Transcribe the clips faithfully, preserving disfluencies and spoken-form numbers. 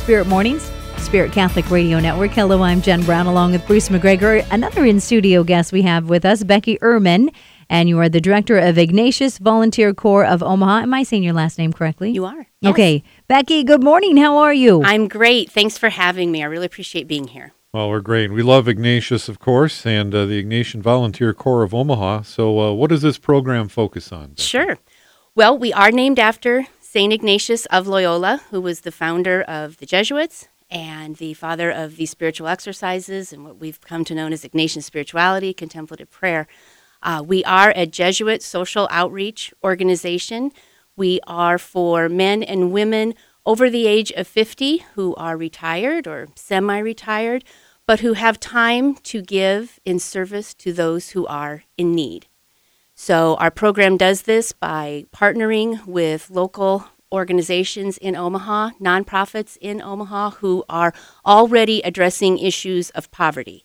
Spirit Mornings, Spirit Catholic Radio Network. Hello, I'm Jen Brown along with Bruce McGregor. Another in-studio guest we have with us, Becky Ehrman, and you are the director of Ignatius Volunteer Corps of Omaha. Am I saying your last name correctly? You are. Yes. Okay. Becky, good morning. How are you? I'm great. Thanks for having me. I really appreciate being here. Well, we're great. We love Ignatius, of course, and uh, the Ignatian Volunteer Corps of Omaha. So uh, what does this program focus on, Becky? Sure. Well, we are named after Saint Ignatius of Loyola, who was the founder of the Jesuits and the father of the spiritual exercises and what we've come to know as Ignatian spirituality, contemplative prayer. Uh, we are a Jesuit social outreach organization. We are for men and women over the age of fifty who are retired or semi-retired, but who have time to give in service to those who are in need. So our program does this by partnering with local organizations in Omaha, nonprofits in Omaha, who are already addressing issues of poverty.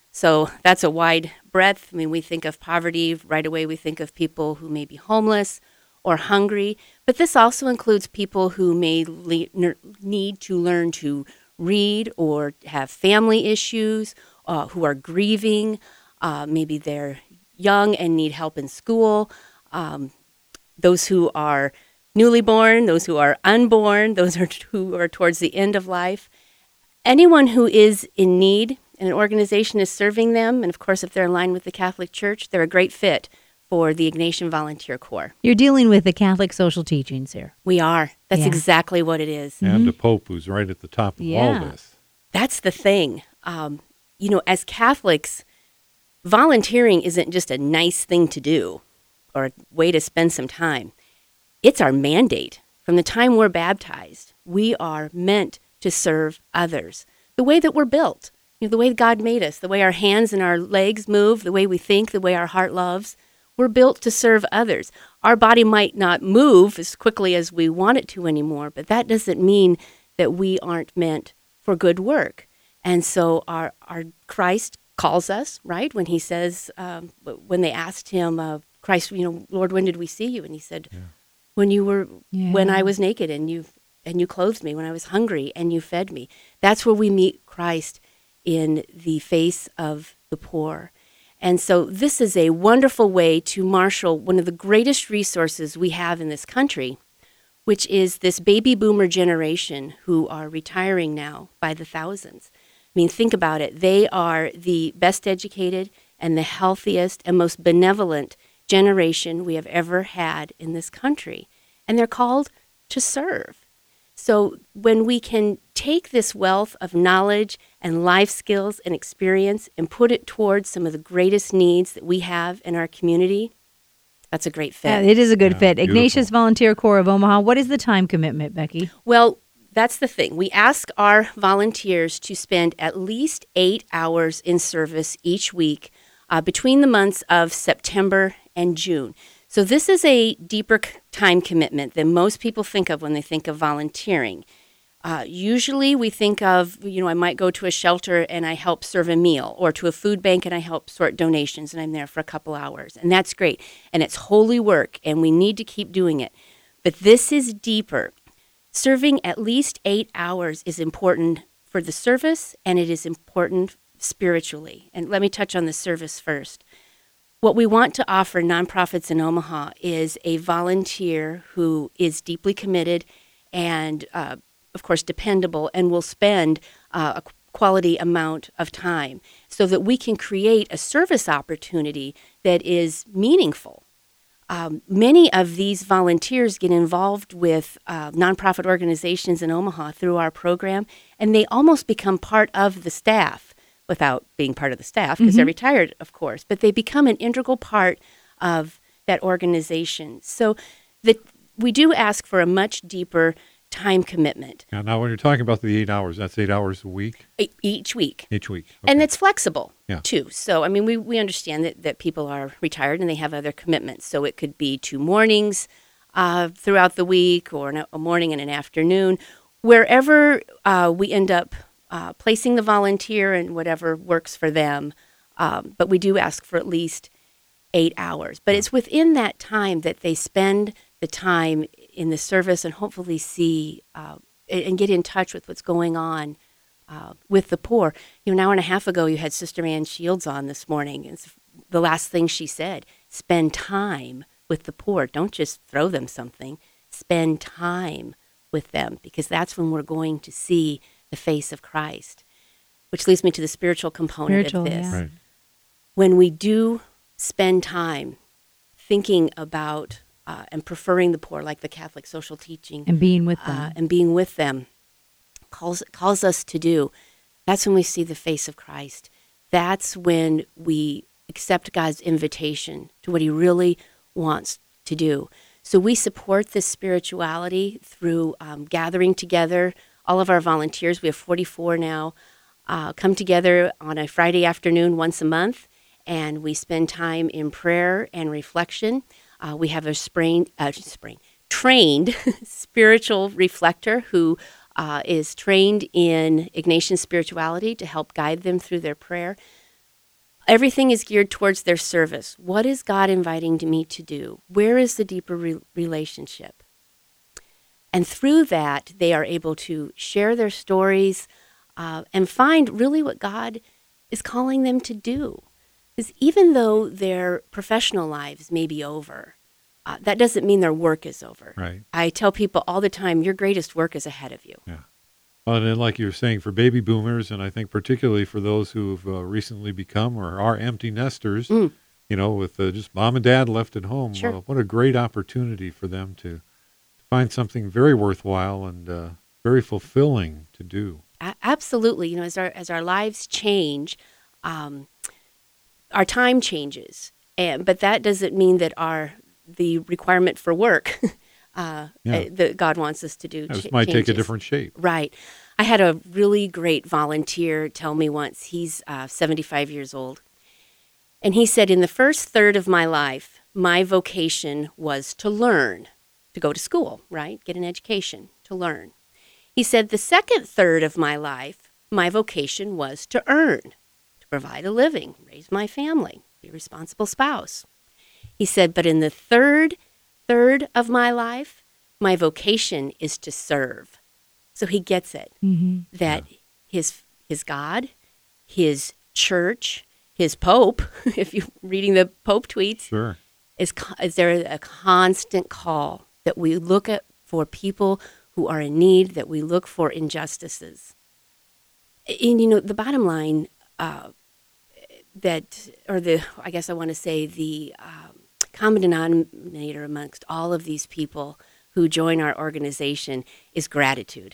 So that's a wide breadth. I mean, we think of poverty, right away we think of people who may be homeless or hungry, but this also includes people who may le- need to learn to read or have family issues, uh, who are grieving, uh, maybe they're young and need help in school, um, those who are newly born, those who are unborn, those are t- who are towards the end of life. Anyone who is in need and an organization is serving them, and of course if they're in line with the Catholic Church, they're a great fit for the Ignatian Volunteer Corps. You're dealing with the Catholic social teachings here. We are. That's Yeah. exactly what it is. And Mm-hmm. the Pope, who's right at the top of Yeah. all this. That's the thing. Um, you know, as Catholics, volunteering isn't just a nice thing to do or a way to spend some time. It's our mandate. From the time we're baptized, we are meant to serve others. The way that we're built, you know, the way God made us, the way our hands and our legs move, the way we think, the way our heart loves, we're built to serve others. Our body might not move as quickly as we want it to anymore, but that doesn't mean that we aren't meant for good work. And so our our Christ calls us, right? When he says, um, when they asked him, uh, Christ, you know, Lord, when did we see you? And he said, Yeah. when you were, Yeah. when I was naked and you and you clothed me, when I was hungry and you fed me. That's where we meet Christ in the face of the poor. And so this is a wonderful way to marshal one of the greatest resources we have in this country, which is this baby boomer generation who are retiring now by the thousands. I mean, think about it. They are the best educated and the healthiest and most benevolent generation we have ever had in this country. And they're called to serve. So when we can take this wealth of knowledge and life skills and experience and put it towards some of the greatest needs that we have in our community, that's a great fit. Yeah, it is a good Yeah, fit. beautiful. Ignatius Volunteer Corps of Omaha. What is the time commitment, Becky? Well, that's the thing. We ask our volunteers to spend at least eight hours in service each week uh, between the months of September and June. So this is a deeper c- time commitment than most people think of when they think of volunteering. Uh, usually we think of, you know, I might go to a shelter and I help serve a meal, or to a food bank and I help sort donations and I'm there for a couple hours. And that's great. And it's holy work and we need to keep doing it. But this is deeper. Serving at least eight hours is important for the service and it is important spiritually. And let me touch on the service first. What we want to offer nonprofits in Omaha is a volunteer who is deeply committed and, uh, of course, dependable and will spend uh, a quality amount of time so that we can create a service opportunity that is meaningful. Um, many of these volunteers get involved with uh, nonprofit organizations in Omaha through our program, and they almost become part of the staff. Without being part of the staff, because they're retired, of course, but they become an integral part of that organization. So that we do ask for a much deeper time commitment Now, now, when you're talking about the eight hours, that's eight hours a week, e- each week. each week. And Okay. it's flexible, Yeah. too. So, I mean, we, we understand that, that people are retired and they have other commitments. So it could be two mornings uh, throughout the week or an, a morning and an afternoon. Wherever uh, we end up uh, placing the volunteer and whatever works for them. Um, but we do ask for at least eight hours. But it's within that time that they spend the time in the service and hopefully see uh, and get in touch with what's going on uh, with the poor. You know, an hour and a half ago, you had Sister Ann Shields on this morning. It's the last thing she said, spend time with the poor. Don't just throw them something. Spend time with them, because that's when we're going to see the face of Christ, which leads me to the spiritual component Spiritual, of this. yeah. Right. When we do spend time thinking about uh, and preferring the poor, like the Catholic social teaching, And being with them. uh, and being with them calls calls us to do, that's when we see the face of Christ. That's when we accept God's invitation to what he really wants to do. So we support this spirituality through um, gathering together. All of our volunteers, we have forty-four now, uh, come together on a Friday afternoon once a month, and we spend time in prayer and reflection. Uh, we have a sprain, uh, sprain, trained spiritual reflector who uh, is trained in Ignatian spirituality to help guide them through their prayer. Everything is geared towards their service. What is God inviting me to do? Where is the deeper re- relationship? And through that, they are able to share their stories uh, and find really what God is calling them to do. Because even though their professional lives may be over, uh, that doesn't mean their work is over. Right. I tell people all the time, your greatest work is ahead of you. Yeah. Well, and then like you were saying, for baby boomers, and I think particularly for those who've uh, recently become or are empty nesters, Mm. you know, with uh, just mom and dad left at home, Sure. uh, what a great opportunity for them to, to find something very worthwhile and uh, very fulfilling to do. A- absolutely. You know, as our as our lives change, um, our time changes, and but that doesn't mean that our the requirement for work uh, Yeah. uh, that God wants us to do This ch- might take a changes. different shape. Right. I had a really great volunteer tell me once, he's uh, seventy-five years old, and he said, in the first third of my life, my vocation was to learn, to go to school, right? Get an education, to learn. He said, the second third of my life, my vocation was to earn, to provide a living, raise my family, be a responsible spouse. He said, but in the third third of my life, my vocation is to serve. So he gets it, Mm-hmm. that his his God, his church, his Pope, if you're reading the Pope tweets, Sure. is, co- is there a constant call that we look at for people who are in need, that we look for injustices. And, you know, the bottom line uh, that, or the, I guess I want to say the um, common denominator amongst all of these people who join our organization is gratitude.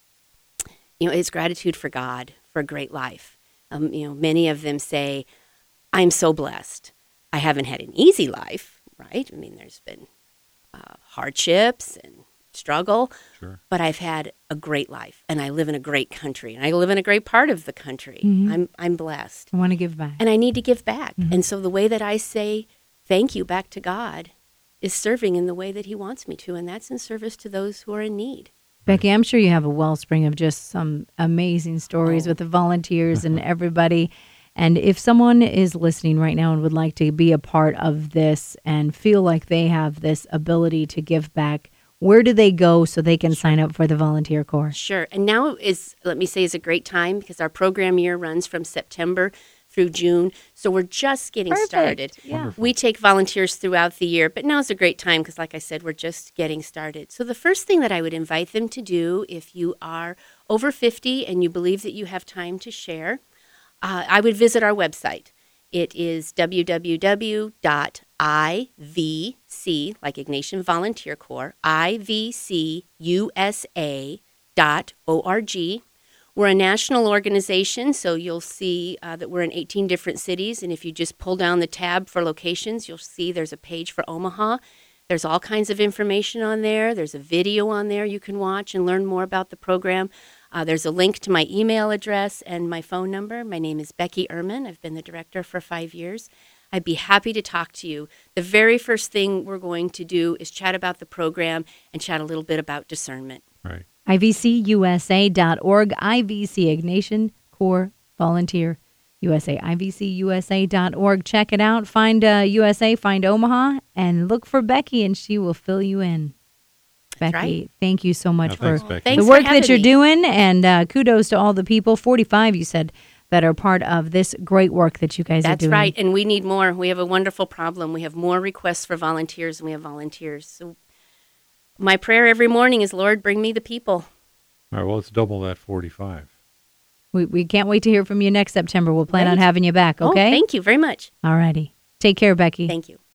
You know, it's gratitude for God, for a great life. Um, you know, many of them say, I'm so blessed. I haven't had an easy life, right? I mean, there's been uh, hardships and struggle, Sure. but I've had a great life, and I live in a great country, and I live in a great part of the country. Mhm. I'm I'm blessed, I want to give back. and I need to give back. Mhm. And so the way that I say thank you back to God is serving in the way that He wants me to, and that's in service to those who are in need. Becky, I'm sure you have a wellspring of just some amazing stories Oh. with the volunteers and everybody. And if someone is listening right now and would like to be a part of this and feel like they have this ability to give back, where do they go so they can sign up for the volunteer corps? Sure. And now is, let me say, is a great time because our program year runs from September through June. So we're just getting Perfect. started. Yeah. Wonderful. We take volunteers throughout the year, but now is a great time because, like I said, we're just getting started. So the first thing that I would invite them to do, if you are over fifty and you believe that you have time to share, uh, I would visit our website. It is w w w dot i v c, like Ignatian Volunteer Corps, I V C U S A dot org. We're a national organization, so you'll see uh, that we're in eighteen different cities. And if you just pull down the tab for locations, you'll see there's a page for Omaha. There's all kinds of information on there. There's a video on there you can watch and learn more about the program. Uh, there's a link to my email address and my phone number. My name is Becky Ehrman. I've been the director for five years. I'd be happy to talk to you. The very first thing we're going to do is chat about the program and chat a little bit about discernment. Right. I V C U S A dot org, I V C Ignatian Corps Volunteer U S A, I V C U S A dot org. Check it out. Find uh, U S A, find Omaha, and look for Becky, and she will fill you in. Becky. right. Thank you so much Yeah, for thanks, Becky. Thanks the for work that having you're me. doing, and uh, kudos to all the people, forty-five you said, that are part of this great work that you guys are That's doing. right, and we need more. We have a wonderful problem. We have more requests for volunteers than we have volunteers. So my prayer every morning is, Lord, bring me the people. All right, well, let's double that forty-five. We, we can't wait to hear from you next September. We'll plan on Great. having you back, okay? Oh, thank you very much. All righty. Take care, Becky. Thank you.